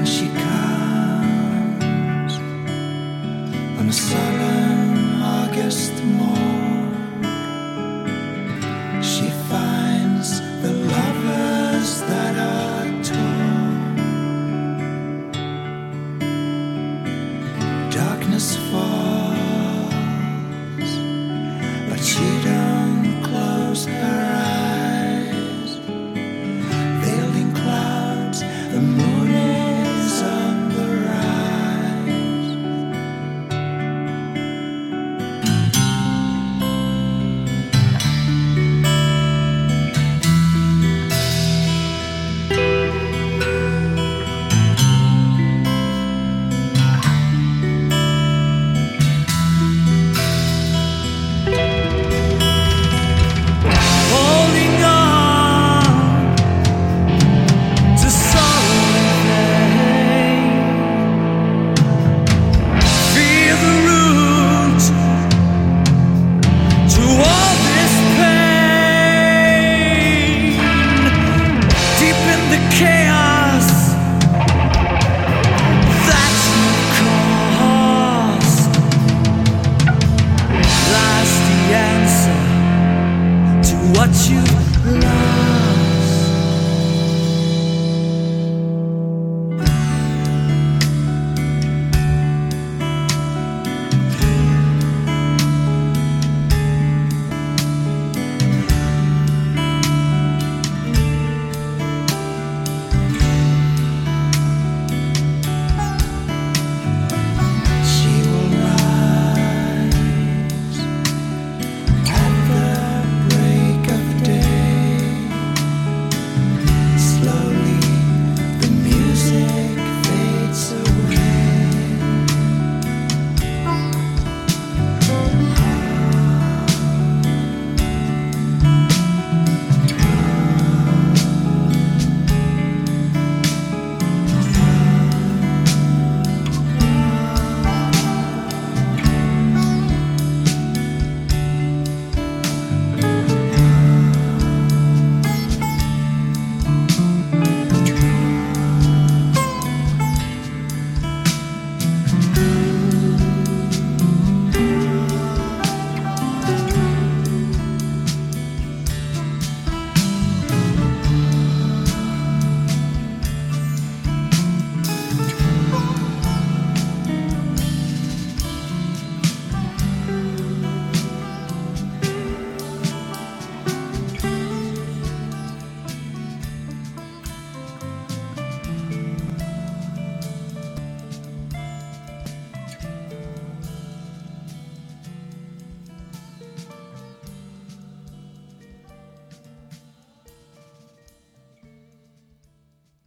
she comes on a solemn August morn. She finds the lovers that are torn. Darkness falls, but she don't close her eyes. Veiled in clouds, the moon is on the rise. Holding on to sorrow and pain. Feel the root to all this pain. Deep in the chaos, that's the cost. Lies the answer to what you lost.